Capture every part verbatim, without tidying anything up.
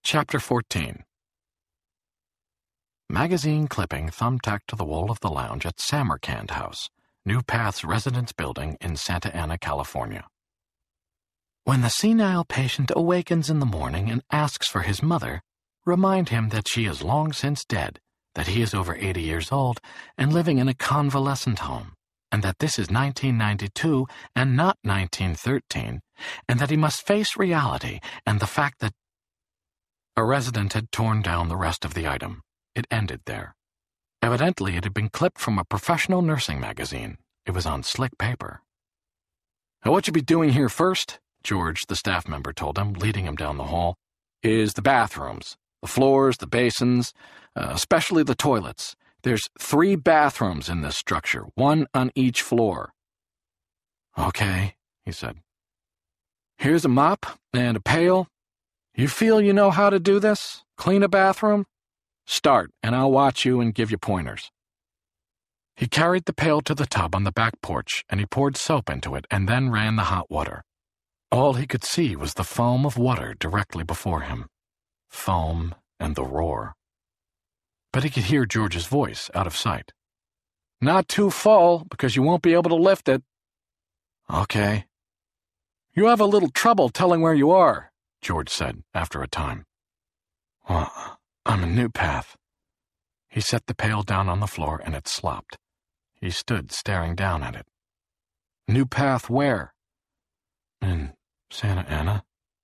Chapter fourteen. Magazine clipping thumbtacked to the wall of the lounge at Samarkand House, New Path's residence building in Santa Ana, California. When the senile patient awakens in the morning and asks for his mother, remind him that she is long since dead, that he is over eighty years old and living in a convalescent home, and that this is nineteen ninety-two and not nineteen thirteen, and that he must face reality and the fact that a resident had torn down the rest of the item. It ended there. Evidently, it had been clipped from a professional nursing magazine. It was on slick paper. "Now, what you be doing here first," George, the staff member, told him, leading him down the hall, "is the bathrooms. The floors, the basins, uh, especially the toilets. There's three bathrooms in this structure, one on each floor." "Okay," he said. "Here's a mop and a pail. You feel you know how to do this? Clean a bathroom? Start, and I'll watch you and give you pointers." He carried the pail to the tub on the back porch, and he poured soap into it and then ran the hot water. All he could see was the foam of water directly before him. Foam and the roar. But he could hear George's voice out of sight. "Not too full, because you won't be able to lift it." "Okay." "You have a little trouble telling where you are," George said after a time. "Well, I'm in New Path." He set the pail down on the floor and it slopped. He stood staring down at it. "New Path where?" "In Santa Ana."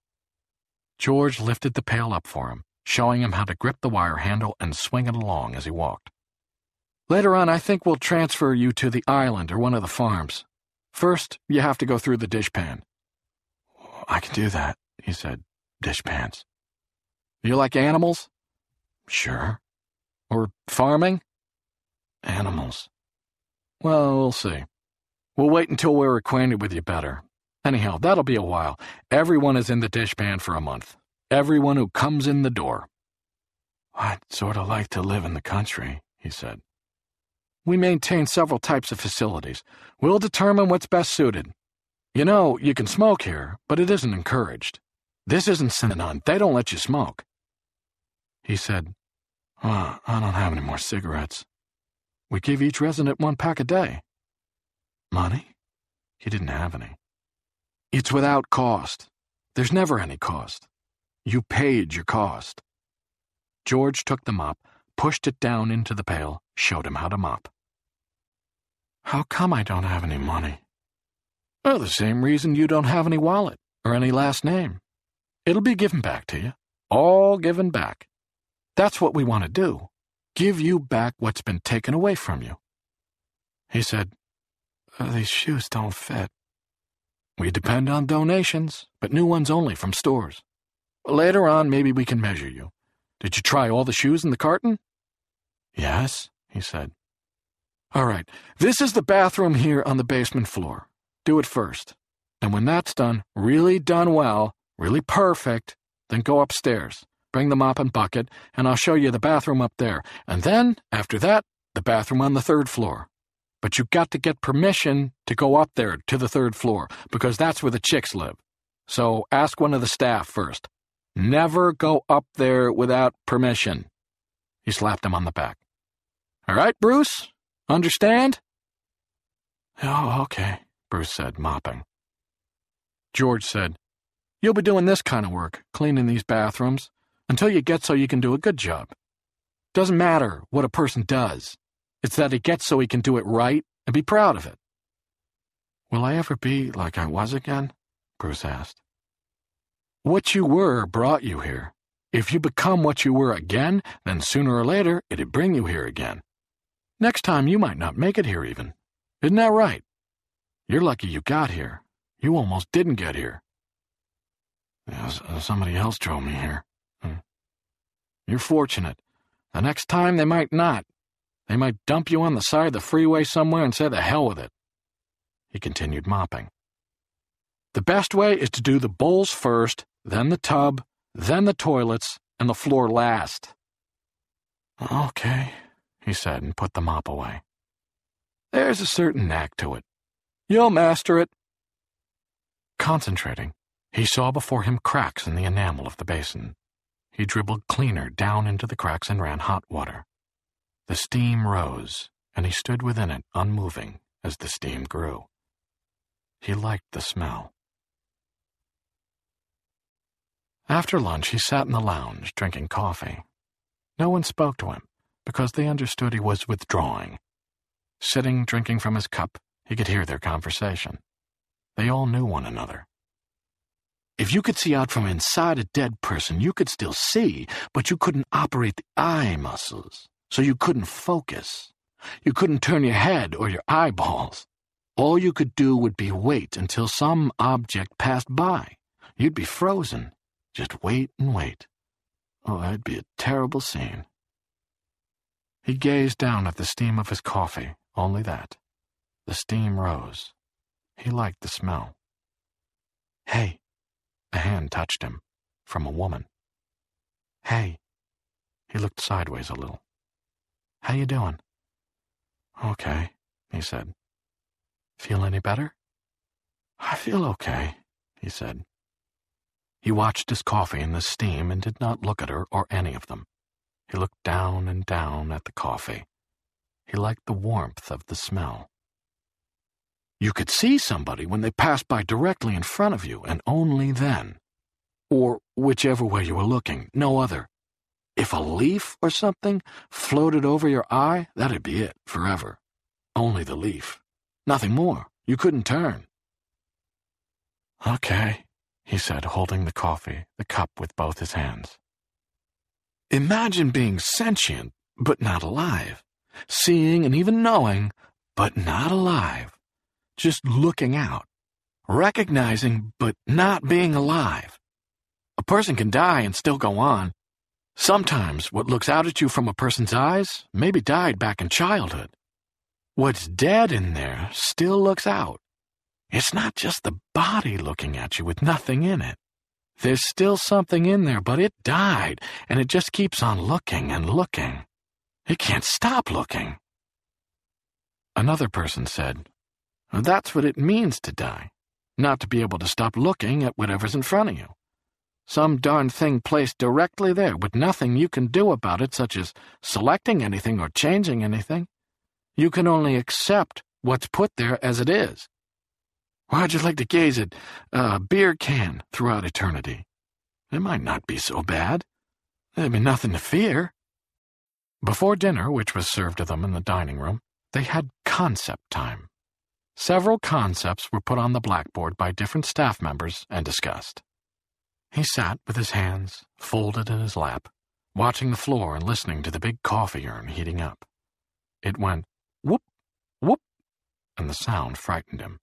George lifted the pail up for him, showing him how to grip the wire handle and swing it along as he walked. "Later on, I think we'll transfer you to the island or one of the farms. First, you have to go through the dishpan." "I can do that," he said. "Dishpans." "You like animals?" "Sure." "Or farming?" "Animals." "Well, we'll see. We'll wait until we're acquainted with you better. Anyhow, that'll be a while. Everyone is in the dishpan for a month. Everyone who comes in the door." "I'd sort of like to live in the country," he said. "We maintain several types of facilities. We'll determine what's best suited. You know, you can smoke here, but it isn't encouraged. This isn't Synanon. They don't let you smoke." He said, "Oh, I don't have any more cigarettes." "We give each resident one pack a day." "Money?" He didn't have any. "It's without cost. There's never any cost. You paid your cost." George took the mop, pushed it down into the pail, showed him how to mop. "How come I don't have any money?" "Well, the same reason you don't have any wallet or any last name. It'll be given back to you. All given back. That's what we want to do. Give you back what's been taken away from you." He said, uh, "These shoes don't fit." "We depend on donations, but new ones only from stores. Later on, maybe we can measure you. Did you try all the shoes in the carton?" "Yes," he said. "All right, this is the bathroom here on the basement floor. Do it first. And when that's done, really done well, really perfect, then go upstairs. Bring the mop and bucket, and I'll show you the bathroom up there. And then, after that, the bathroom on the third floor. But you've got to get permission to go up there to the third floor, because that's where the chicks live. So ask one of the staff first. Never go up there without permission." He slapped him on the back. "All right, Bruce? Understand?" "Oh, okay," Bruce said, mopping. George said, "You'll be doing this kind of work, cleaning these bathrooms, until you get so you can do a good job. Doesn't matter what a person does. It's that he gets so he can do it right and be proud of it." "Will I ever be like I was again?" Bruce asked. "What you were brought you here. If you become what you were again, then sooner or later it'd bring you here again. Next time you might not make it here even. Isn't that right? You're lucky you got here. You almost didn't get here." Yeah, "somebody else drove me here." Hmm. "You're fortunate. The next time they might not. They might dump you on the side of the freeway somewhere and say the hell with it." He continued mopping. "The best way is to do the bowls first, then the tub, then the toilets, and the floor last." "Okay," he said and put the mop away. "There's a certain knack to it. You'll master it." Concentrating, he saw before him cracks in the enamel of the basin. He dribbled cleaner down into the cracks and ran hot water. The steam rose, and he stood within it, unmoving, as the steam grew. He liked the smell. After lunch, he sat in the lounge, drinking coffee. No one spoke to him, because they understood he was withdrawing. Sitting, drinking from his cup, he could hear their conversation. They all knew one another. If you could see out from inside a dead person, you could still see, but you couldn't operate the eye muscles, so you couldn't focus. You couldn't turn your head or your eyeballs. All you could do would be wait until some object passed by. You'd be frozen. Just wait and wait. Oh, it'd be a terrible scene. He gazed down at the steam of his coffee, only that. The steam rose. He liked the smell. Hey. A hand touched him, from a woman. Hey. He looked sideways a little. How you doing? Okay, he said. Feel any better? I feel okay, he said. He watched his coffee in the steam and did not look at her or any of them. He looked down and down at the coffee. He liked the warmth of the smell. You could see somebody when they passed by directly in front of you, and only then. Or whichever way you were looking, no other. If a leaf or something floated over your eye, that'd be it, forever. Only the leaf. Nothing more. You couldn't turn. Okay, he said, holding the coffee, the cup with both his hands. Imagine being sentient, but not alive. Seeing and even knowing, but not alive. Just looking out. Recognizing, but not being alive. A person can die and still go on. Sometimes what looks out at you from a person's eyes maybe died back in childhood. What's dead in there still looks out. It's not just the body looking at you with nothing in it. There's still something in there, but it died, and it just keeps on looking and looking. It can't stop looking. Another person said, That's what it means to die, not to be able to stop looking at whatever's in front of you. Some darn thing placed directly there with nothing you can do about it, such as selecting anything or changing anything. You can only accept what's put there as it is. Why'd you like to gaze at a beer can throughout eternity? It might not be so bad. There'd be nothing to fear. Before dinner, which was served to them in the dining room, they had concept time. Several concepts were put on the blackboard by different staff members and discussed. He sat with his hands folded in his lap, watching the floor and listening to the big coffee urn heating up. It went whoop, whoop, and the sound frightened him.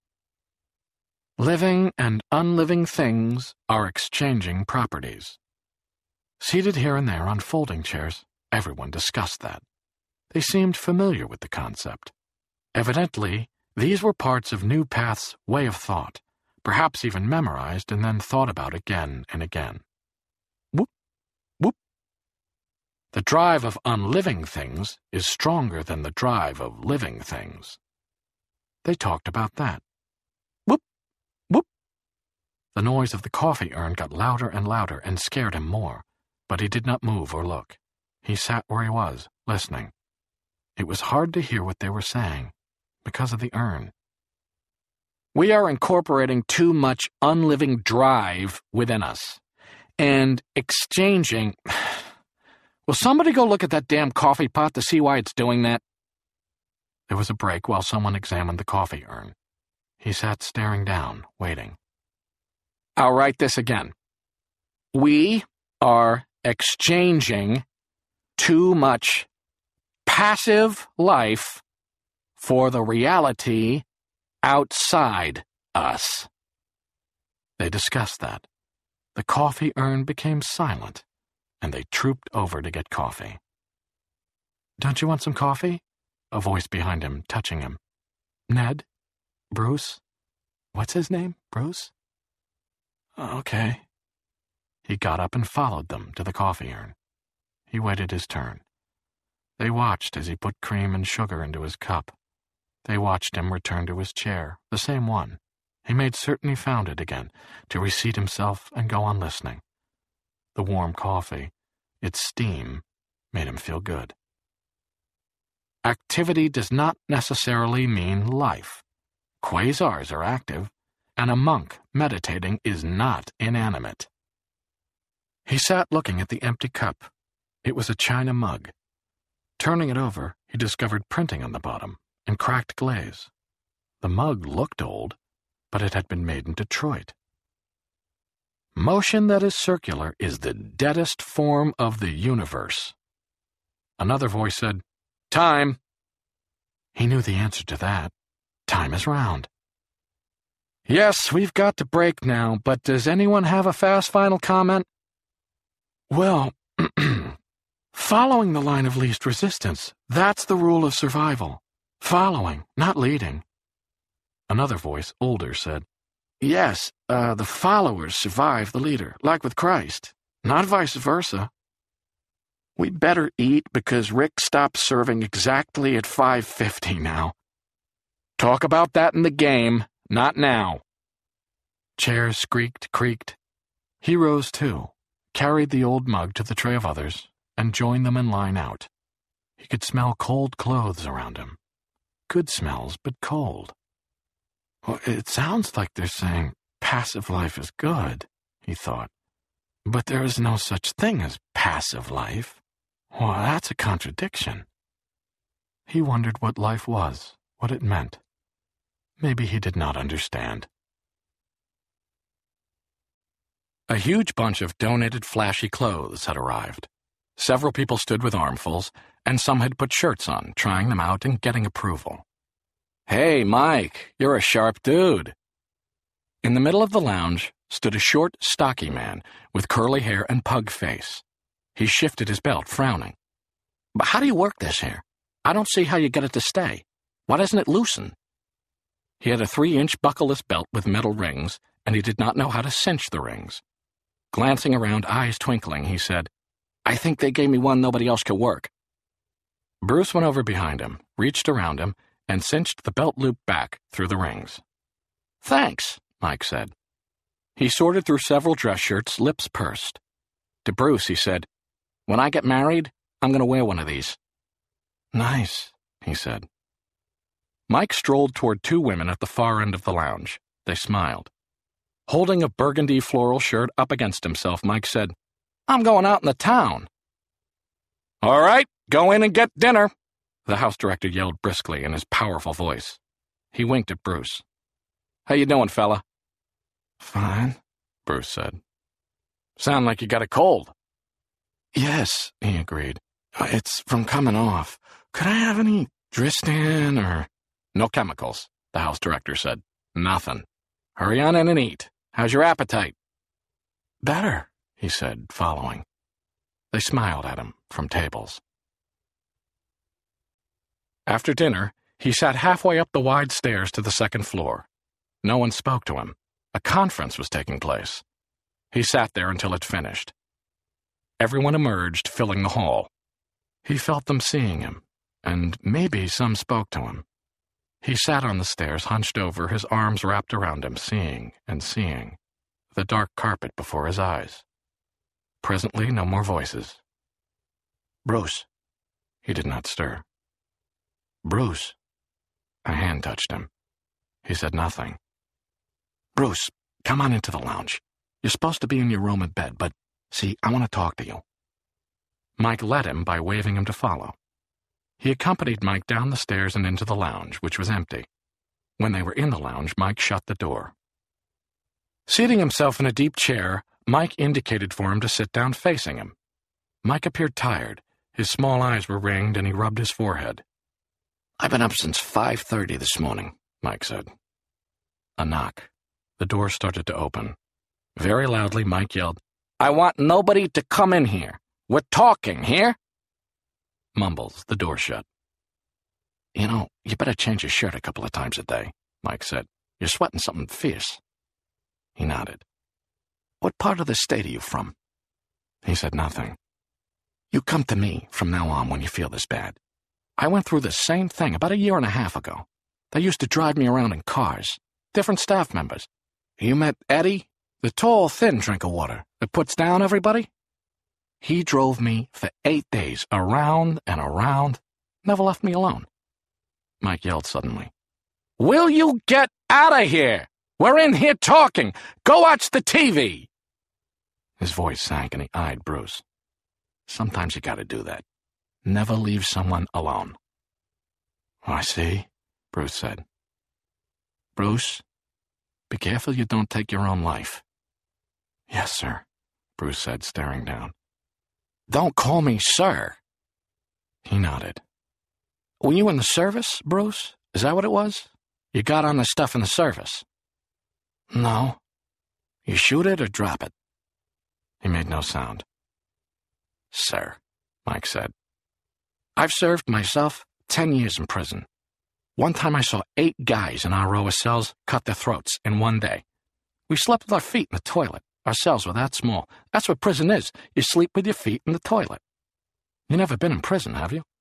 Living and unliving things are exchanging properties. Seated here and there on folding chairs, everyone discussed that. They seemed familiar with the concept. Evidently, these were parts of New Path's way of thought, perhaps even memorized and then thought about again and again. Whoop, whoop. The drive of unliving things is stronger than the drive of living things. They talked about that. Whoop, whoop. The noise of the coffee urn got louder and louder and scared him more, but he did not move or look. He sat where he was, listening. It was hard to hear what they were saying, because of the urn. We are incorporating too much unliving drive within us, and exchanging... Will somebody go look at that damn coffee pot to see why it's doing that? There was a break while someone examined the coffee urn. He sat staring down, waiting. I'll write this again. We are exchanging too much passive life for the reality outside us. They discussed that. The coffee urn became silent, and they trooped over to get coffee. Don't you want some coffee? A voice behind him, touching him. Ned? Bruce? What's his name? Bruce? Okay. He got up and followed them to the coffee urn. He waited his turn. They watched as he put cream and sugar into his cup. They watched him return to his chair, the same one. He made certain he found it again, to reseat himself and go on listening. The warm coffee, its steam, made him feel good. Activity does not necessarily mean life. Quasars are active, and a monk meditating is not inanimate. He sat looking at the empty cup. It was a china mug. Turning it over, he discovered printing on the bottom and cracked glaze. The mug looked old, but it had been made in Detroit. Motion that is circular is the deadest form of the universe. Another voice said, "Time." He knew the answer to that. Time is round. "Yes, we've got to break now, but does anyone have a fast final comment?" "Well, following the line of least resistance, that's the rule of survival. Following, not leading." Another voice, older, said, "Yes, uh, the followers survive the leader, like with Christ, not vice versa." "We'd better eat because Rick stopped serving exactly at five fifty now." "Talk about that in the game, not now." Chairs squeaked, creaked. He rose too, carried the old mug to the tray of others, and joined them in line out. He could smell cold clothes around him. Good smells, but cold. Well, it sounds like they're saying passive life is good, he thought. But there is no such thing as passive life. Well, that's a contradiction. He wondered what life was, what it meant. Maybe he did not understand. A huge bunch of donated flashy clothes had arrived. Several people stood with armfuls, and some had put shirts on, trying them out and getting approval. "Hey, Mike, you're a sharp dude." In the middle of the lounge stood a short, stocky man with curly hair and pug face. He shifted his belt, frowning. "But how do you work this here? I don't see how you get it to stay. Why doesn't it loosen?" He had a three-inch buckleless belt with metal rings, and he did not know how to cinch the rings. Glancing around, eyes twinkling, he said, "I think they gave me one nobody else could work." Bruce went over behind him, reached around him, and cinched the belt loop back through the rings. "Thanks," Mike said. He sorted through several dress shirts, lips pursed. To Bruce, he said, "When I get married, I'm going to wear one of these." "Nice," he said. Mike strolled toward two women at the far end of the lounge. They smiled. Holding a burgundy floral shirt up against himself, Mike said, "I'm going out in the town." "All right, go in and get dinner," the house director yelled briskly in his powerful voice. He winked at Bruce. "How you doing, fella?" "Fine," Bruce said. "Sound like you got a cold." "Yes," he agreed. "It's from coming off. Could I have any Dristan or—" "No chemicals," the house director said. "Nothing. Hurry on in and eat. How's your appetite?" "Better," he said, following. They smiled at him from tables. After dinner, he sat halfway up the wide stairs to the second floor. No one spoke to him. A conference was taking place. He sat there until it finished. Everyone emerged, filling the hall. He felt them seeing him, and maybe some spoke to him. He sat on the stairs, hunched over, his arms wrapped around him, seeing and seeing, the dark carpet before his eyes. Presently, no more voices. "Bruce." He did not stir. "Bruce." A hand touched him. He said nothing. "Bruce, come on into the lounge. You're supposed to be in your room in bed, but, see, I want to talk to you." Mike led him by waving him to follow. He accompanied Mike down the stairs and into the lounge, which was empty. When they were in the lounge, Mike shut the door. Seating himself in a deep chair, Mike indicated for him to sit down facing him. Mike appeared tired. His small eyes were ringed, and he rubbed his forehead. "I've been up since five thirty this morning," Mike said. A knock. The door started to open. Very loudly, Mike yelled, "I want nobody to come in here. We're talking, here?" Mumbles, the door shut. "You know, you better change your shirt a couple of times a day," Mike said. "You're sweating something fierce." He nodded. "What part of the state are you from?" He said nothing. "You come to me from now on when you feel this bad. I went through the same thing about a year and a half ago. They used to drive me around in cars. Different staff members. You met Eddie? The tall, thin drink of water that puts down everybody?" He drove me for eight days, around and around, never left me alone. Mike yelled suddenly. Will you get out of here? We're in here talking. Go watch the T V. His voice sank and he eyed Bruce. Sometimes you gotta do that. Never leave someone alone. Oh, I see, Bruce said. Bruce, be careful you don't take your own life. Yes, sir, Bruce said, staring down. Don't call me sir. He nodded. Were you in the service, Bruce? Is that what it was? You got on the stuff in the service? No. You shoot it or drop it? He made no sound. Sir, Mike said. I've served myself ten years in prison. One time I saw eight guys in our row of cells cut their throats in one day. We slept with our feet in the toilet. Our cells were that small. That's what prison is. You sleep with your feet in the toilet. You never been in prison, have you?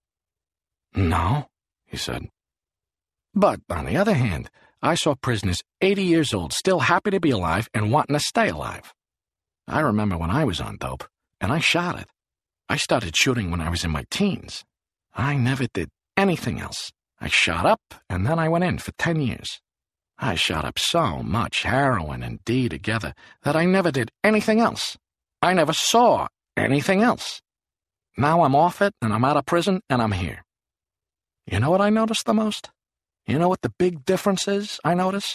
No, he said. But, on the other hand, I saw prisoners eighty years old still happy to be alive and wanting to stay alive. I remember when I was on dope, and I shot it. I started shooting when I was in my teens. I never did anything else. I shot up, and then I went in for ten years. I shot up so much heroin and D together that I never did anything else. I never saw anything else. Now I'm off it, and I'm out of prison, and I'm here. You know what I noticed the most? You know what the big difference is I notice?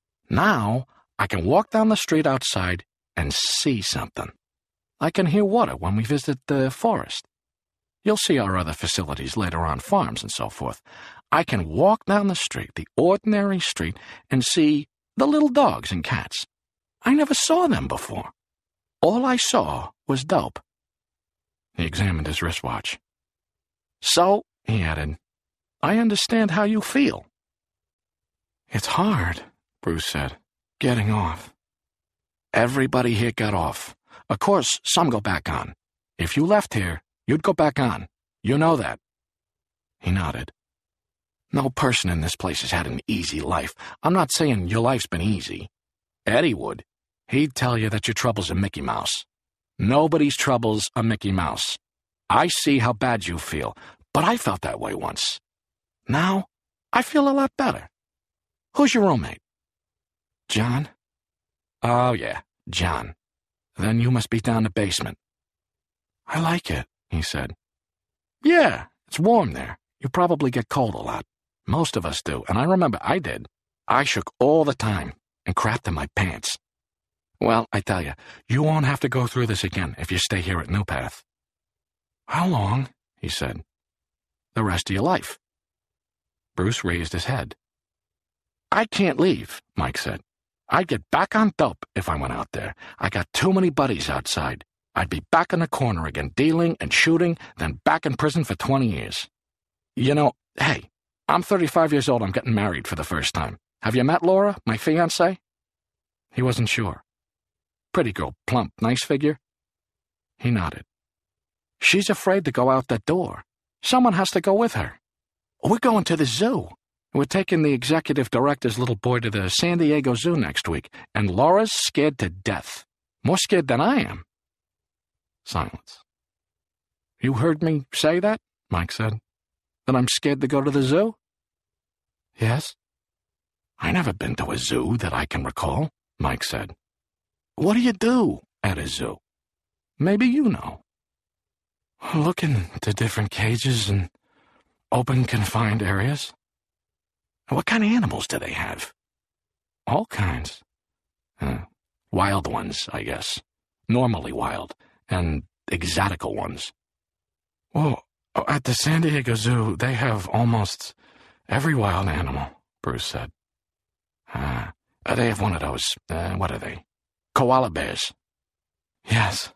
Now I can walk down the street outside and see something. I can hear water when we visit the forest. You'll see our other facilities later on, farms and so forth. I can walk down the street, the ordinary street, and see the little dogs and cats. I never saw them before. All I saw was dope. He examined his wristwatch. So, he added, I understand how you feel. It's hard, Bruce said, getting off. Everybody here got off. Of course, some go back on. If you left here, you'd go back on. You know that. He nodded. No person in this place has had an easy life. I'm not saying your life's been easy. Eddie would. He'd tell you that your trouble's a Mickey Mouse. Nobody's trouble's a Mickey Mouse. I see how bad you feel, but I felt that way once. Now, I feel a lot better. Who's your roommate? John? Oh, yeah, John. Then you must be down the basement. I like it, he said. Yeah, it's warm there. You probably get cold a lot. Most of us do, and I remember I did. I shook all the time and crapped in my pants. Well, I tell you, you won't have to go through this again if you stay here at New Path. How long? He said. The rest of your life. Bruce raised his head. I can't leave, Mike said. I'd get back on dope if I went out there. I got too many buddies outside. I'd be back in the corner again, dealing and shooting, then back in prison for twenty years. You know, hey, I'm thirty-five years old. I'm getting married for the first time. Have you met Laura, my fiancée? He wasn't sure. Pretty girl, plump, nice figure. He nodded. She's afraid to go out that door. Someone has to go with her. We're going to the zoo. We're taking the executive director's little boy to the San Diego Zoo next week, and Laura's scared to death. More scared than I am. Silence. You heard me say that? Mike said. That I'm scared to go to the zoo? Yes. I never been to a zoo that I can recall, Mike said. What do you do at a zoo? Maybe you know. Look into different cages and open confined areas. What kind of animals do they have? All kinds. Uh, wild ones, I guess. Normally wild. And exotical ones. Well, at the San Diego Zoo, they have almost every wild animal, Bruce said. Ah, uh, they have one of those, uh, what are they? Koala bears. Yes.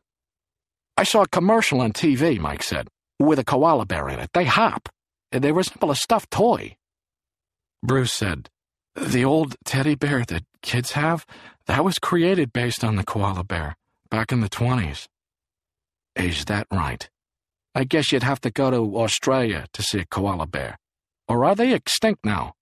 I saw a commercial on T V, Mike said, with a koala bear in it. They hop. They resemble a stuffed toy. Bruce said, the old teddy bear that kids have, that was created based on the koala bear back in the twenties. Is that right? I guess you'd have to go to Australia to see a koala bear. Or are they extinct now?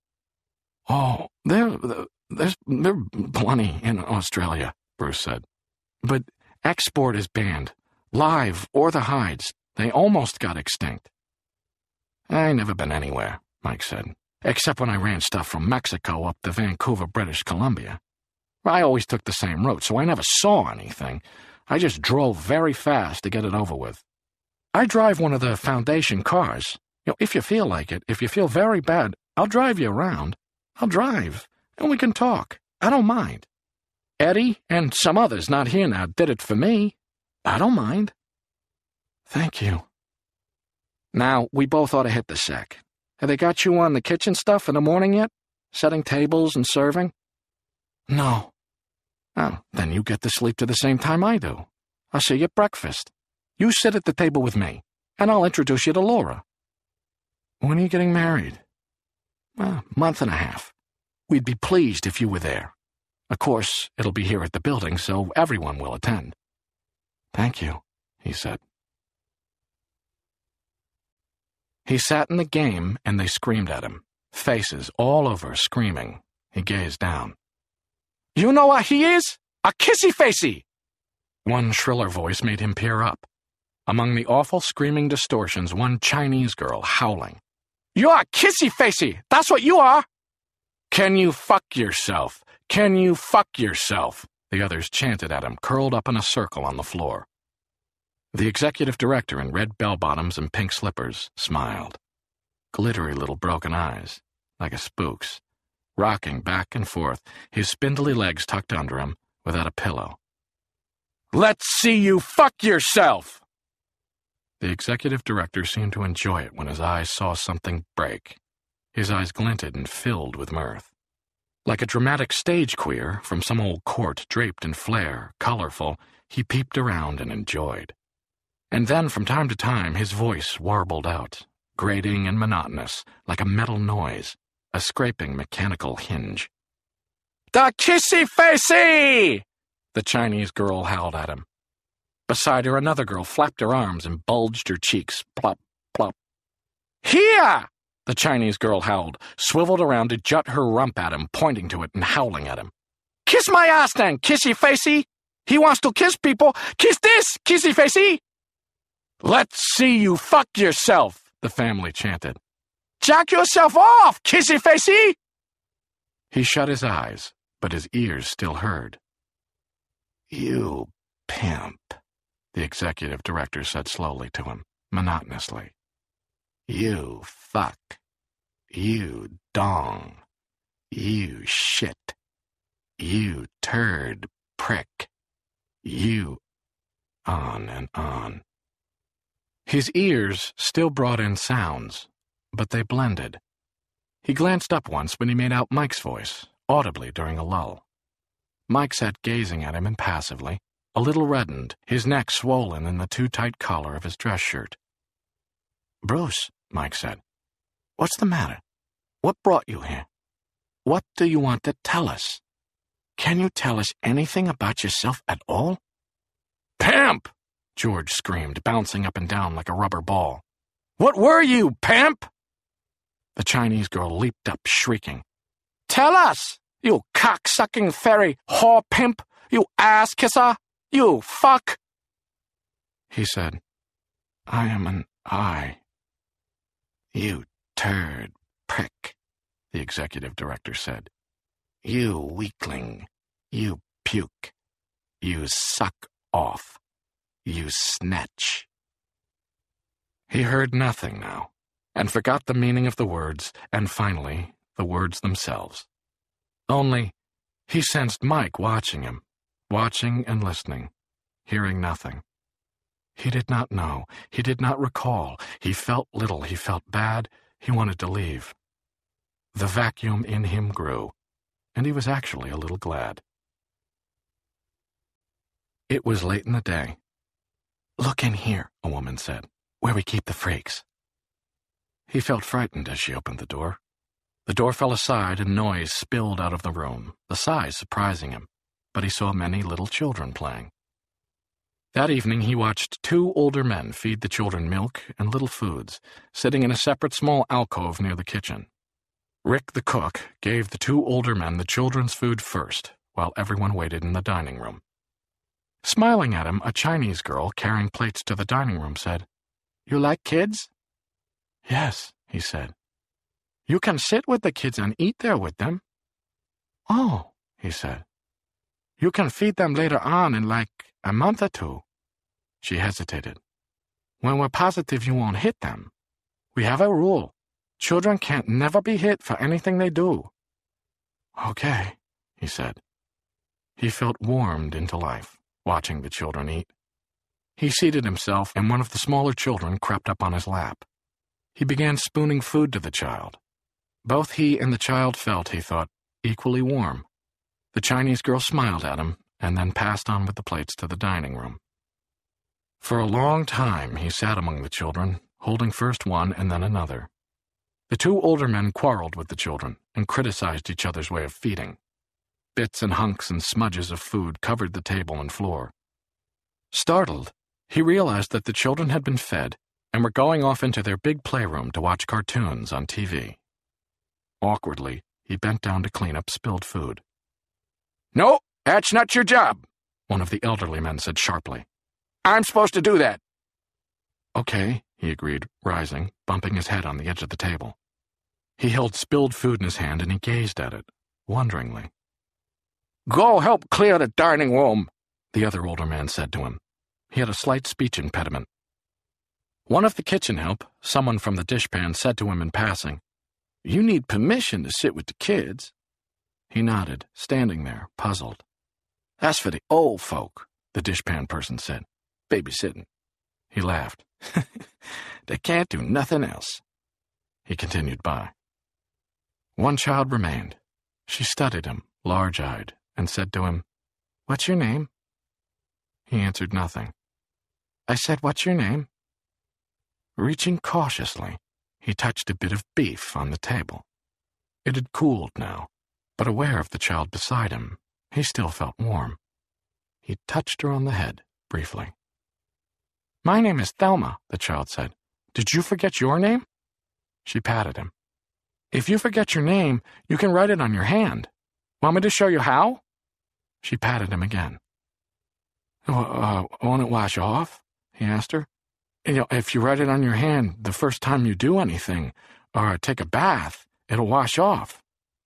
Oh, there, there's there plenty in Australia, Bruce said. But export is banned. Live or the hides, they almost got extinct. I ain't never been anywhere, Mike said, except when I ran stuff from Mexico up to Vancouver, British Columbia. I always took the same route, so I never saw anything. I just drove very fast to get it over with. I drive one of the Foundation cars. You know, if you feel like it, if you feel very bad, I'll drive you around. I'll drive, and we can talk. I don't mind. Eddie and some others not here now did it for me. I don't mind. Thank you. Now, we both ought to hit the sack. Have they got you on the kitchen stuff in the morning yet? Setting tables and serving? No. Oh, then you get to sleep to the same time I do. I'll see you at breakfast. You sit at the table with me, and I'll introduce you to Laura. When are you getting married? Well, a month and a half. We'd be pleased if you were there. Of course, it'll be here at the building, so everyone will attend. Thank you, he said. He sat in the game, and they screamed at him, faces all over screaming. He gazed down. You know what he is? A kissy-facey! One shriller voice made him peer up. Among the awful screaming distortions, one Chinese girl howling. You're a kissy-facey! That's what you are! Can you fuck yourself? Can you fuck yourself? The others chanted at him, curled up in a circle on the floor. The executive director in red bell-bottoms and pink slippers smiled. Glittery little broken eyes, like a spook's, rocking back and forth, his spindly legs tucked under him, without a pillow. Let's see you fuck yourself! The executive director seemed to enjoy it when his eyes saw something break. His eyes glinted and filled with mirth. Like a dramatic stage queer from some old court draped in flair, colorful, he peeped around and enjoyed. And then, from time to time, his voice warbled out, grating and monotonous, like a metal noise, a scraping mechanical hinge. The kissy-facey! The Chinese girl howled at him. Beside her, another girl flapped her arms and bulged her cheeks, plop, plop. Here! The Chinese girl howled, swiveled around to jut her rump at him, pointing to it and howling at him. Kiss my ass then, kissy-facey! He wants to kiss people! Kiss this, kissy-facey! Let's see you fuck yourself, the family chanted. Jack yourself off, kissy-facey! He shut his eyes, but his ears still heard. You pimp, the executive director said slowly to him, monotonously. You fuck. You dong. You shit. You turd prick. You... On and on. His ears still brought in sounds, but they blended. He glanced up once when he made out Mike's voice, audibly during a lull. Mike sat gazing at him impassively, a little reddened, his neck swollen in the too-tight collar of his dress shirt. Bruce, Mike said, what's the matter? What brought you here? What do you want to tell us? Can you tell us anything about yourself at all? Pimp! George screamed, bouncing up and down like a rubber ball. What were you, pimp? The Chinese girl leaped up, shrieking. Tell us, you cock-sucking fairy whore pimp, you ass-kisser, you fuck! He said, I am an I. You turd prick, the executive director said. You weakling, you puke, you suck off. You snatch. He heard nothing now, and forgot the meaning of the words, and finally, the words themselves. Only, he sensed Mike watching him, watching and listening, hearing nothing. He did not know, he did not recall, he felt little, he felt bad, he wanted to leave. The vacuum in him grew, and he was actually a little glad. It was late in the day. Look in here, a woman said, where we keep the freaks. He felt frightened as she opened the door. The door fell aside and noise spilled out of the room, the size surprising him, but he saw many little children playing. That evening he watched two older men feed the children milk and little foods, sitting in a separate small alcove near the kitchen. Rick the cook gave the two older men the children's food first, while everyone waited in the dining room. Smiling at him, a Chinese girl carrying plates to the dining room said, "You like kids?" "Yes," he said. "You can sit with the kids and eat there with them." "Oh," he said. "You can feed them later on in like a month or two." She hesitated. "When we're positive you won't hit them. We have a rule. Children can't never be hit for anything they do." "Okay," he said. He felt warmed into life, watching the children eat. He seated himself, and one of the smaller children crept up on his lap. He began spooning food to the child. Both he and the child felt, he thought, equally warm. The Chinese girl smiled at him, and then passed on with the plates to the dining room. For a long time he sat among the children, holding first one and then another. The two older men quarreled with the children and criticized each other's way of feeding. Bits and hunks and smudges of food covered the table and floor. Startled, he realized that the children had been fed and were going off into their big playroom to watch cartoons on T V. Awkwardly, he bent down to clean up spilled food. "No, that's not your job," one of the elderly men said sharply. "I'm supposed to do that." "Okay," he agreed, rising, bumping his head on the edge of the table. He held spilled food in his hand and he gazed at it, wonderingly. "Go help clear the dining room," the other older man said to him. He had a slight speech impediment. One of the kitchen help, someone from the dishpan, said to him in passing, "You need permission to sit with the kids." He nodded, standing there, puzzled. "That's for the old folk," the dishpan person said. "Babysitting." He laughed. "They can't do nothing else." He continued by. One child remained. She studied him, large-eyed, and said to him, "What's your name?" He answered nothing. I said, "What's your name?" Reaching cautiously, he touched a bit of beef on the table. It had cooled now, but aware of the child beside him, he still felt warm. He touched her on the head, briefly. "My name is Thelma," the child said. "Did you forget your name?" She patted him. "If you forget your name, you can write it on your hand. Want me to show you how?" She patted him again. Uh, won't it wash off?" he asked her. "You know, if you write it on your hand the first time you do anything, or take a bath, it'll wash off."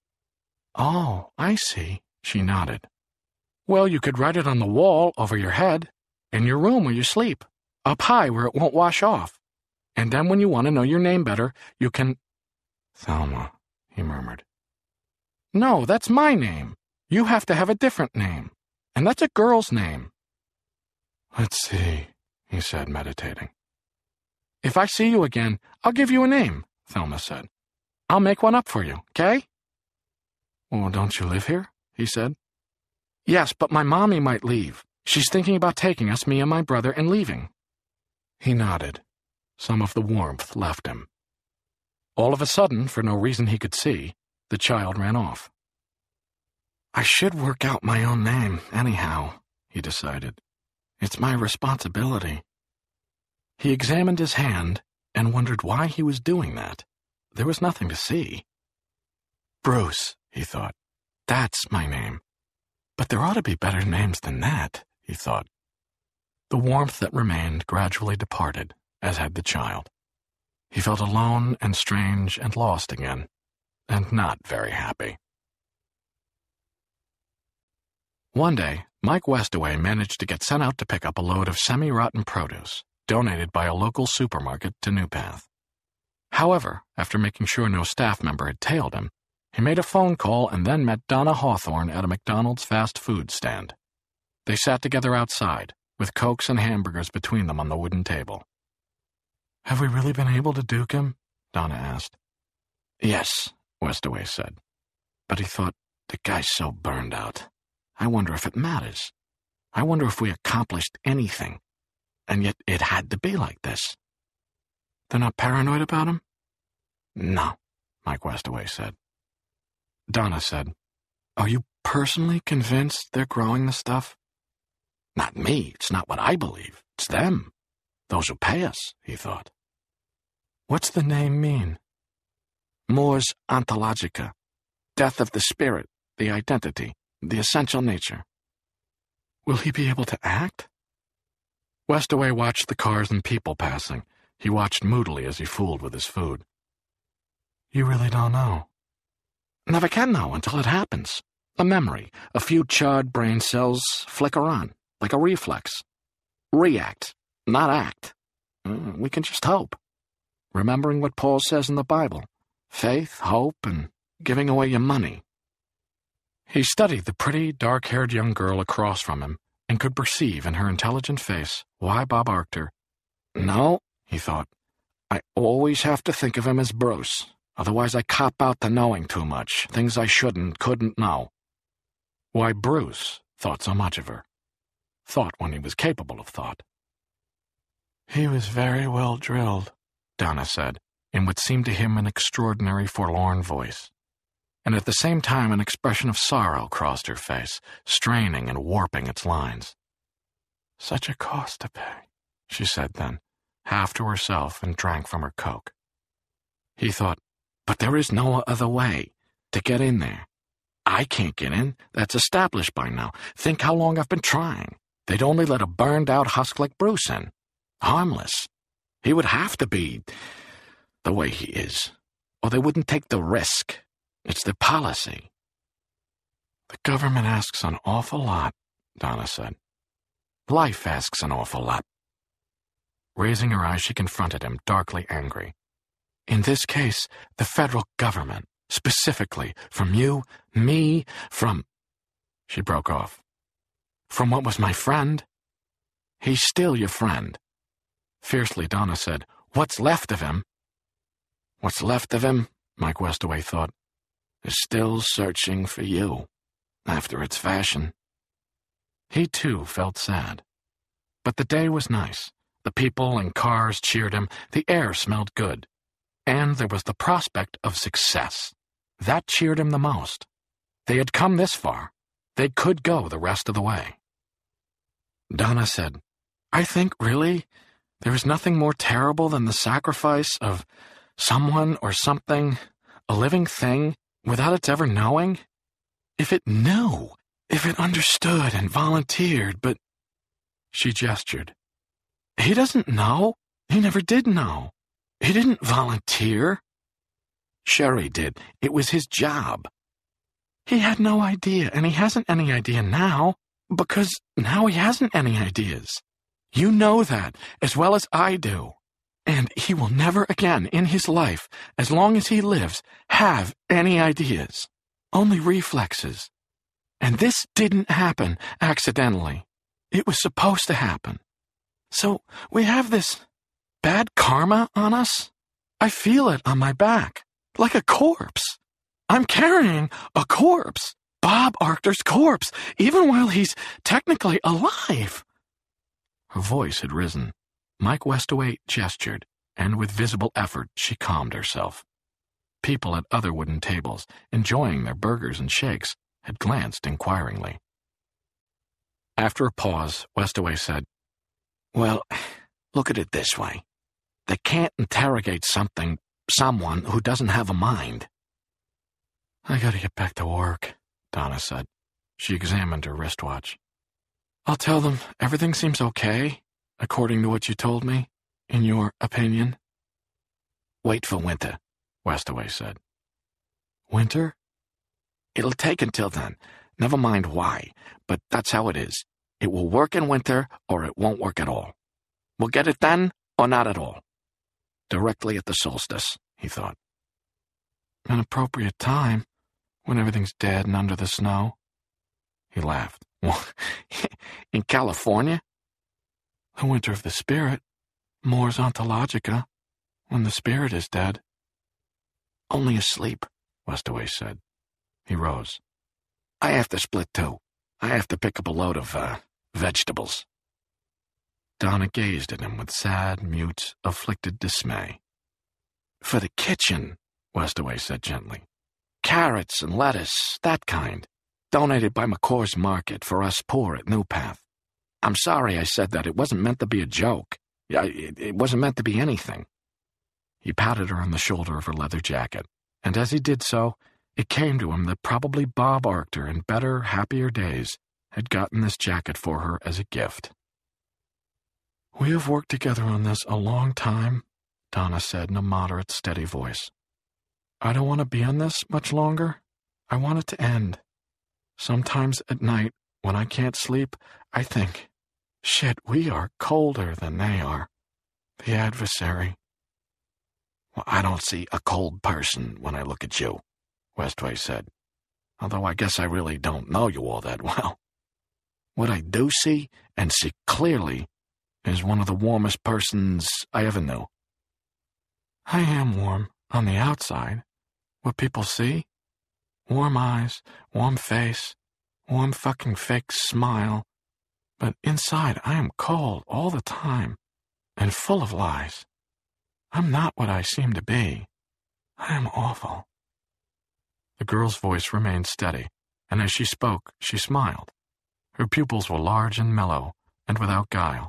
"Oh, I see," she nodded. "Well, you could write it on the wall over your head, in your room where you sleep, up high where it won't wash off. And then when you want to know your name better, you can—" "Thelma," he murmured. "No, that's my name. You have to have a different name. And that's a girl's name." "Let's see," he said, meditating. "If I see you again, I'll give you a name," Thelma said. "I'll make one up for you, okay?" "Well, don't you live here?" he said. "Yes, but my mommy might leave. She's thinking about taking us, me and my brother, and leaving." He nodded. Some of the warmth left him. All of a sudden, for no reason he could see, the child ran off. "I should work out my own name, anyhow," he decided. "It's my responsibility." He examined his hand and wondered why he was doing that. There was nothing to see. "Bruce," he thought. "That's my name. But there ought to be better names than that," he thought. The warmth that remained gradually departed, as had the child. He felt alone and strange and lost again, and not very happy. One day, Mike Westaway managed to get sent out to pick up a load of semi-rotten produce, donated by a local supermarket to New Path. However, after making sure no staff member had tailed him, he made a phone call and then met Donna Hawthorne at a McDonald's fast food stand. They sat together outside, with Cokes and hamburgers between them on the wooden table. "Have we really been able to duke him?" Donna asked. "Yes," Westaway said. But he thought, the guy's so burned out. I wonder if it matters. I wonder if we accomplished anything. And yet it had to be like this. "They're not paranoid about him?" "No," Mike Westaway said. Donna said, "Are you personally convinced they're growing the stuff?" "Not me. It's not what I believe. It's them. Those who pay us," he thought. "What's the name mean?" "Mors ontologica. Death of the spirit, the identity, the essential nature." Will he be able to act? Westaway watched the cars and people passing. He watched moodily as he fooled with his food. You really don't know. Never can know until it happens. A memory, a few charred brain cells flicker on, like a reflex. React, not act. We can just hope. Remembering what Paul says in the Bible. Faith, hope, and giving away your money. He studied the pretty, dark-haired young girl across from him and could perceive in her intelligent face why Bob Arctor. No, he thought, I always have to think of him as Bruce. Otherwise I cop out to knowing too much, things I shouldn't, couldn't know. Why Bruce thought so much of her. Thought when he was capable of thought. He was very well drilled, Donna said, in what seemed to him an extraordinary forlorn voice. And at the same time an expression of sorrow crossed her face, straining and warping its lines. Such a cost to pay, she said then, half to herself, and drank from her Coke. He thought, but there is no other way to get in there. I can't get in. That's established by now. Think how long I've been trying. They'd only let a burned-out husk like Bruce in. Harmless. He would have to be the way he is, or they wouldn't take the risk. It's their policy. The government asks an awful lot, Donna said. Life asks an awful lot. Raising her eyes, she confronted him, darkly angry. In this case, the federal government, specifically, from you, me, from... She broke off. From what was my friend? He's still your friend. Fiercely, Donna said, what's left of him? What's left of him, Mike Westaway thought, is still searching for you, after its fashion. He, too, felt sad. But the day was nice. The people and cars cheered him. The air smelled good. And there was the prospect of success. That cheered him the most. They had come this far. They could go the rest of the way. Donna said, I think, really, there is nothing more terrible than the sacrifice of someone or something, a living thing, without its ever knowing. If it knew, if it understood and volunteered, but... She gestured. He doesn't know. He never did know. He didn't volunteer. Sure he did. It was his job. He had no idea, and he hasn't any idea now, because now he hasn't any ideas. You know that, as well as I do. And he will never again in his life, as long as he lives, have any ideas. Only reflexes. And this didn't happen accidentally. It was supposed to happen. So we have this bad karma on us. I feel it on my back, like a corpse. I'm carrying a corpse, Bob Arctor's corpse, even while he's technically alive. Her voice had risen. Mike Westaway gestured, and with visible effort she calmed herself. People at other wooden tables, enjoying their burgers and shakes, had glanced inquiringly. After a pause, Westaway said, Well, look at it this way. They can't interrogate something, someone who doesn't have a mind. I gotta get back to work, Donna said. She examined her wristwatch. I'll tell them everything seems okay, according to what you told me, in your opinion. Wait for winter, Westaway said. Winter? It'll take until then. Never mind why, but that's how it is. It will work in winter, or it won't work at all. We'll get it then, or not at all. Directly at the solstice, he thought. An appropriate time, when everything's dead and under the snow. He laughed. Well, in California? The winter of the spirit, Mors Ontologica, when the spirit is dead. Only asleep, Westaway said. He rose. I have to split too. I have to pick up a load of, uh, vegetables. Donna gazed at him with sad, mute, afflicted dismay. For the kitchen, Westaway said gently. Carrots and lettuce, that kind. Donated by McCore's Market for us poor at New Path. I'm sorry I said that. It wasn't meant to be a joke. It, it wasn't meant to be anything. He patted her on the shoulder of her leather jacket, and as he did so, it came to him that probably Bob Arctor, in better, happier days, had gotten this jacket for her as a gift. "We have worked together on this a long time," Donna said in a moderate, steady voice. "I don't want to be on this much longer. I want it to end. Sometimes at night, when I can't sleep, I think, shit, we are colder than they are. The adversary." "Well, I don't see a cold person when I look at you," Westway said. "Although I guess I really don't know you all that well. What I do see, and see clearly, is one of the warmest persons I ever knew." "I am warm, on the outside. What people see? Warm eyes, warm face, warm fucking fake smile. But inside I am cold all the time, and full of lies. I'm not what I seem to be. I am awful." The girl's voice remained steady, and as she spoke, she smiled. Her pupils were large and mellow, and without guile.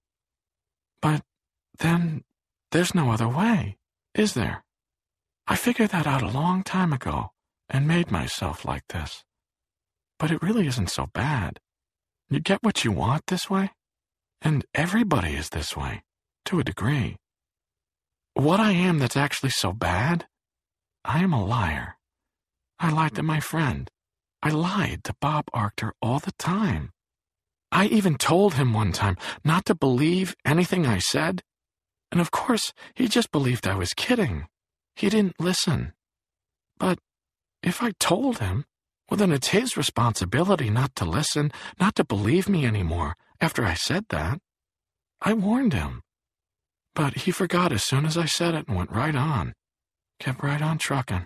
"But then there's no other way, is there? I figured that out a long time ago and made myself like this. But it really isn't so bad. You get what you want this way, and everybody is this way, to a degree. What I am that's actually so bad? I am a liar. I lied to my friend. I lied to Bob Arctor all the time. I even told him one time not to believe anything I said, and of course he just believed I was kidding. He didn't listen. But if I told him, well, then it's his responsibility not to listen, not to believe me anymore after I said that. I warned him. But he forgot as soon as I said it and went right on. Kept right on trucking."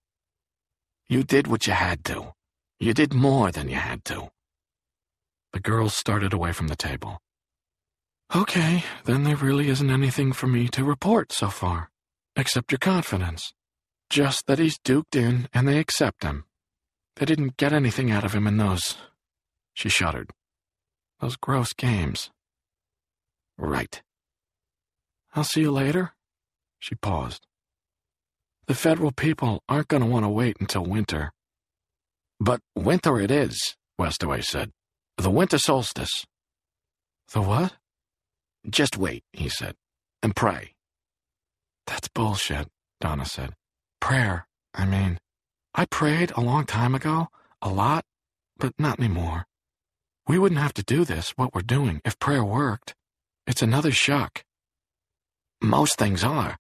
"You did what you had to. You did more than you had to." The girl started away from the table. "Okay, then there really isn't anything for me to report so far, except your confidence. Just that he's duked in and they accept him. They didn't get anything out of him in those..." She shuddered. "Those gross games." "Right." "I'll see you later." She paused. "The federal people aren't going to want to wait until winter." "But winter it is," Westaway said. "The winter solstice." "The what?" "Just wait," he said, "and pray." "That's bullshit," Donna said. "Prayer, I mean. I prayed a long time ago, a lot, but not anymore. We wouldn't have to do this, what we're doing, if prayer worked. It's another shuck." "Most things are."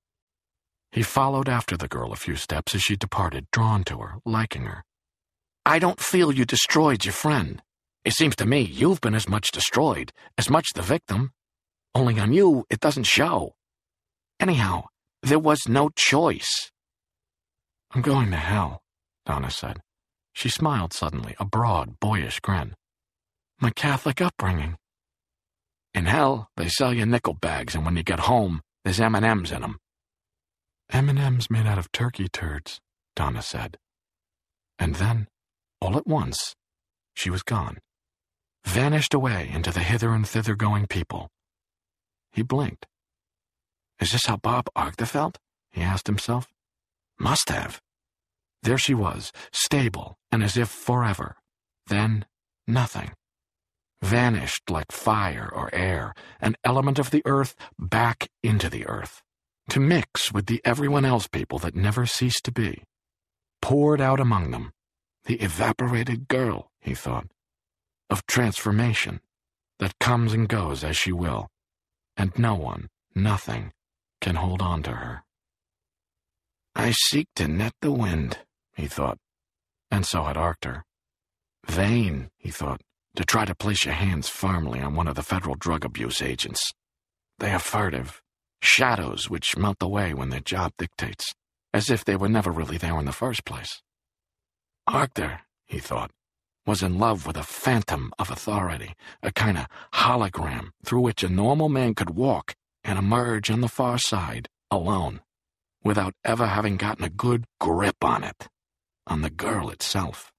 He followed after the girl a few steps as she departed, drawn to her, liking her. "I don't feel you destroyed your friend. It seems to me you've been as much destroyed, as much the victim. Only on you, it doesn't show. Anyhow, there was no choice." "I'm going to hell," Donna said. She smiled suddenly, a broad, boyish grin. "My Catholic upbringing." "In hell, they sell you nickel bags, and when you get home, there's M and M's in them." "M and M's made out of turkey turds," Donna said. And then, all at once, she was gone. Vanished away into the hither and thither going people. He blinked. Is this how Bob Arctor felt? He asked himself. Must have. There she was, stable and as if forever. Then, nothing. Vanished like fire or air, an element of the earth back into the earth, to mix with the everyone else people that never ceased to be. Poured out among them, the evaporated girl, he thought, of transformation that comes and goes as she will, and no one, nothing, can hold on to her. I seek to net the wind, he thought, and so had Arctor. Vain, he thought, to try to place your hands firmly on one of the federal drug abuse agents. They are furtive, shadows which melt away when their job dictates, as if they were never really there in the first place. Arctor, he thought, was in love with a phantom of authority, a kind of hologram through which a normal man could walk and emerge on the far side, alone, without ever having gotten a good grip on it, on the girl itself.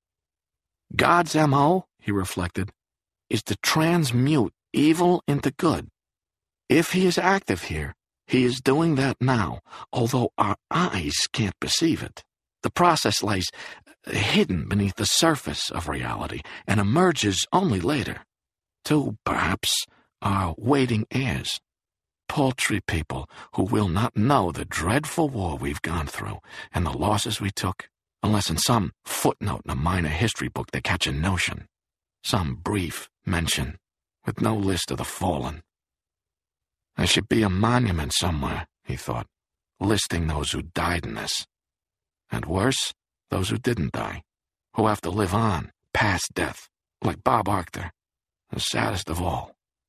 God's M O, he reflected, is to transmute evil into good. If he is active here, he is doing that now, although our eyes can't perceive it. The process lays, hidden beneath the surface of reality and emerges only later. Two, perhaps, are waiting heirs. Paltry people who will not know the dreadful war we've gone through and the losses we took, unless in some footnote in a minor history book they catch a notion, some brief mention, with no list of the fallen. There should be a monument somewhere, he thought, listing those who died in this. And worse, those who didn't die, who have to live on, past death, like Bob Arctor, the saddest of all.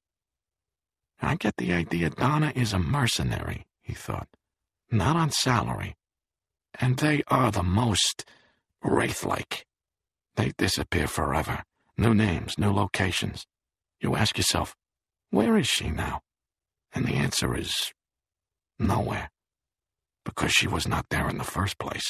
I get the idea Donna is a mercenary, he thought, not on salary. And they are the most wraith-like. They disappear forever. New names, new locations. You ask yourself, where is she now? And the answer is nowhere, because she was not there in the first place.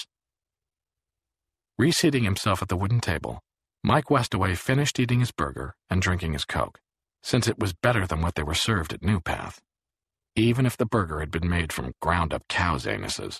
Reseating himself at the wooden table, Mike Westaway finished eating his burger and drinking his Coke, since it was better than what they were served at New Path, even if the burger had been made from ground-up cow's anuses.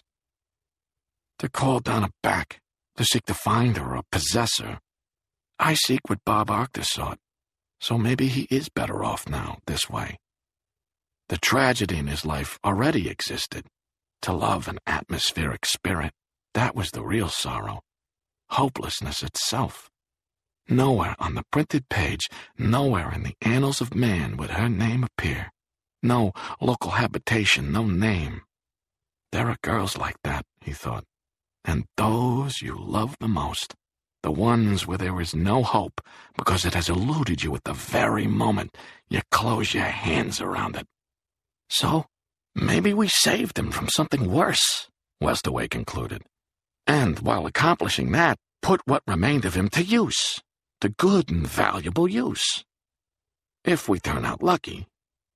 To call Donna back, to seek to find her or possess her, I seek what Bob Arctor sought, so maybe he is better off now, this way. The tragedy in his life already existed. To love an atmospheric spirit, that was the real sorrow. Hopelessness itself. Nowhere on the printed page, nowhere in the annals of man would her name appear. No local habitation, no name. There are girls like that, he thought, and those you love the most. The ones where there is no hope because it has eluded you at the very moment you close your hands around it. So, maybe we saved him from something worse, Westaway concluded. And while accomplishing that, put what remained of him to use, to good and valuable use. If we turn out lucky.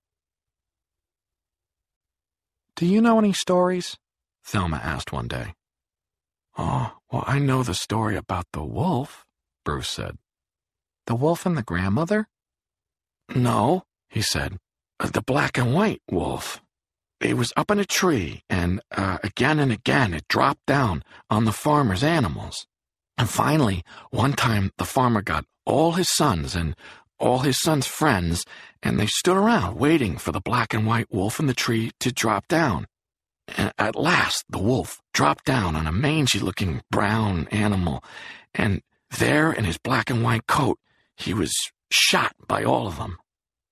"Do you know any stories?" Thelma asked one day. "Oh, well, I know the story about the wolf," Bruce said. "The wolf and the grandmother?" "No," he said. "The black and white wolf. It was up in a tree, and uh, again and again it dropped down on the farmer's animals. And finally, one time the farmer got all his sons and all his sons' friends, and they stood around waiting for the black and white wolf in the tree to drop down. And at last the wolf dropped down on a mangy-looking brown animal, and there in his black and white coat he was shot by all of them."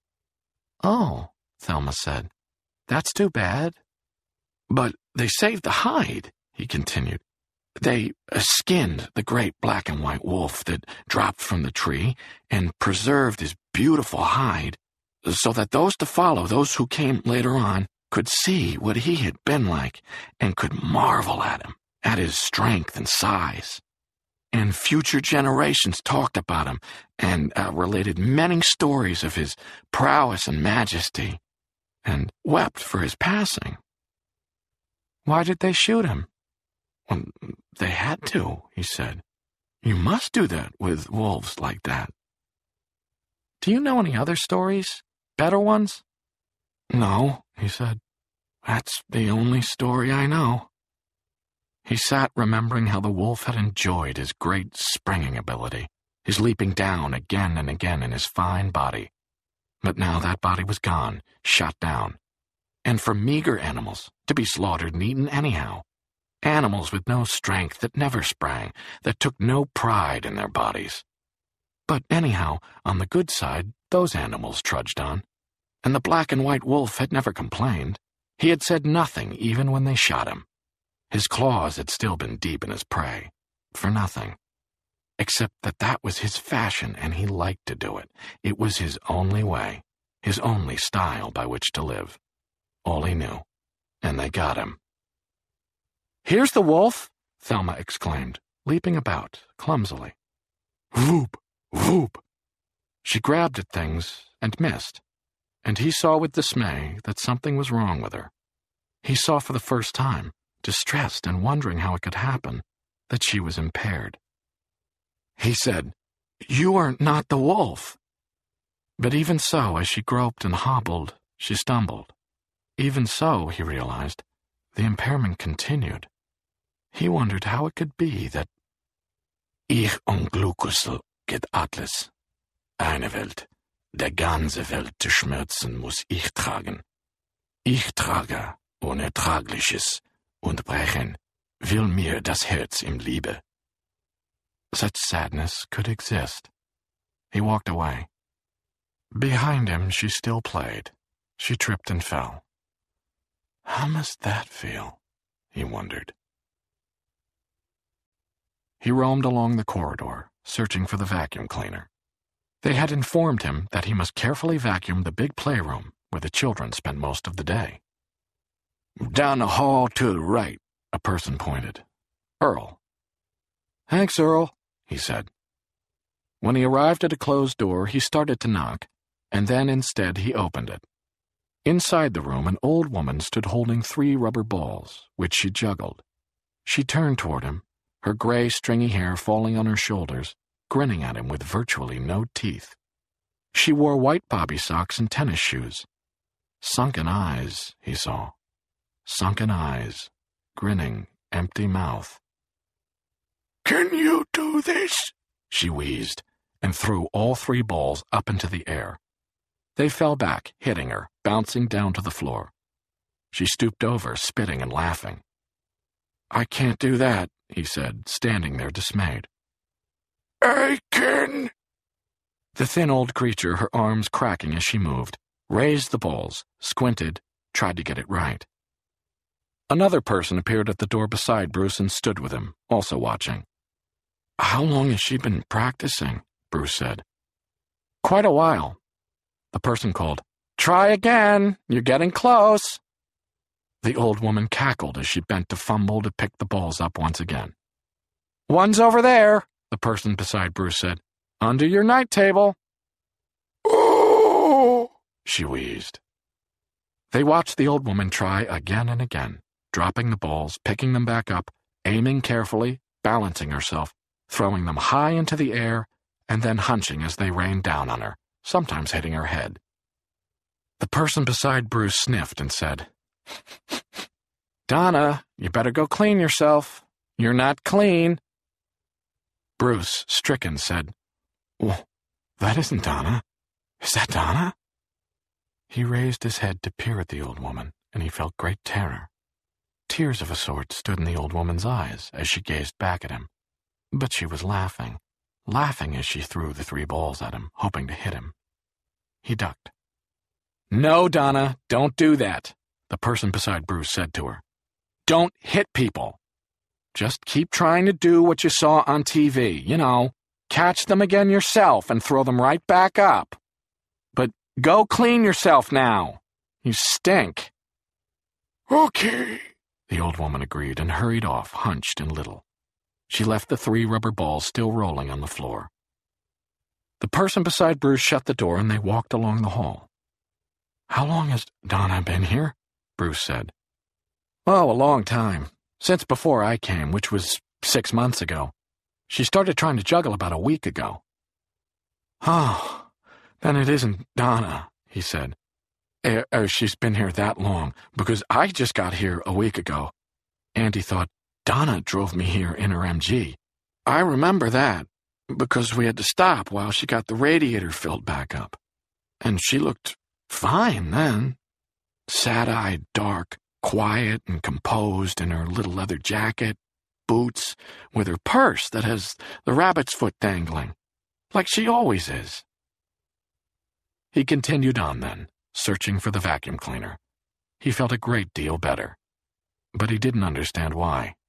"Oh," Thelma said. "That's too bad." "But they saved the hide," he continued. "They uh, skinned the great black and white wolf that dropped from the tree and preserved his beautiful hide so that those to follow, those who came later on, could see what he had been like and could marvel at him, at his strength and size. And future generations talked about him and uh, related many stories of his prowess and majesty, and wept for his passing." "Why did they shoot him?" "Well, they had to," he said. "You must do that with wolves like that." "Do you know any other stories? Better ones?" "No," he said. "That's the only story I know." He sat remembering how the wolf had enjoyed his great springing ability, his leaping down again and again in his fine body. But now that body was gone, shot down. And for meager animals, to be slaughtered and eaten anyhow. Animals with no strength, that never sprang, that took no pride in their bodies. But anyhow, on the good side, those animals trudged on. And the black and white wolf had never complained. He had said nothing even when they shot him. His claws had still been deep in his prey, for nothing. Except that that was his fashion, and he liked to do it. It was his only way, his only style by which to live. All he knew. And they got him. "Here's the wolf!" Thelma exclaimed, leaping about, clumsily. Whoop! Whoop! She grabbed at things and missed, and he saw with dismay that something was wrong with her. He saw for the first time, distressed and wondering how it could happen, that she was impaired. He said, "You are not the wolf." But even so, as she groped and hobbled, she stumbled. Even so, he realized, the impairment continued. He wondered how it could be that... Ich Ungluckusel geht alles. Eine Welt, der ganze Welt zu schmerzen muss ich tragen. Ich trage Unertragliches und Brechen, will mir das Herz im Liebe. Such sadness could exist. He walked away. Behind him she still played. She tripped and fell. How must that feel? He wondered. He roamed along the corridor, searching for the vacuum cleaner. They had informed him that he must carefully vacuum the big playroom where the children spent most of the day. Down the hall to the right, a person pointed. Earl. Thanks, Earl, he said. When he arrived at a closed door, he started to knock, and then instead he opened it. Inside the room, an old woman stood holding three rubber balls, which she juggled. She turned toward him, her gray, stringy hair falling on her shoulders, grinning at him with virtually no teeth. She wore white bobby socks and tennis shoes. Sunken eyes, he saw. Sunken eyes, grinning, empty mouth. Can you do this? She wheezed, and threw all three balls up into the air. They fell back, hitting her, bouncing down to the floor. She stooped over, spitting and laughing. I can't do that, he said, standing there dismayed. I can. The thin old creature, her arms cracking as she moved, raised the balls, squinted, tried to get it right. Another person appeared at the door beside Bruce and stood with him, also watching. How long has she been practicing? Bruce said. Quite a while. The person called, Try again, you're getting close. The old woman cackled as she bent to fumble to pick the balls up once again. One's over there, the person beside Bruce said. Under your night table. Oh, she wheezed. They watched the old woman try again and again, dropping the balls, picking them back up, aiming carefully, balancing herself, throwing them high into the air, and then hunching as they rained down on her, sometimes hitting her head. The person beside Bruce sniffed and said, Donna, you better go clean yourself. You're not clean. Bruce, stricken, said, Well, that isn't Donna. Is that Donna? He raised his head to peer at the old woman, and he felt great terror. Tears of a sort stood in the old woman's eyes as she gazed back at him. But she was laughing, laughing as she threw the three balls at him, hoping to hit him. He ducked. No, Donna, don't do that, the person beside Bruce said to her. Don't hit people. Just keep trying to do what you saw on T V, you know, catch them again yourself and throw them right back up. But go clean yourself now. You stink. Okay, the old woman agreed and hurried off, hunched and little. She left the three rubber balls still rolling on the floor. The person beside Bruce shut the door and they walked along the hall. How long has Donna been here? Bruce said. Oh, a long time. Since before I came, which was six months ago. She started trying to juggle about a week ago. Oh, then it isn't Donna, he said. Er, er, she's been here that long, because I just got here a week ago. Andy thought Donna drove me here in her M G. I remember that, because we had to stop while she got the radiator filled back up. And she looked fine then. Sad-eyed, dark, quiet and composed in her little leather jacket, boots, with her purse that has the rabbit's foot dangling, like she always is. He continued on then, searching for the vacuum cleaner. He felt a great deal better, but he didn't understand why.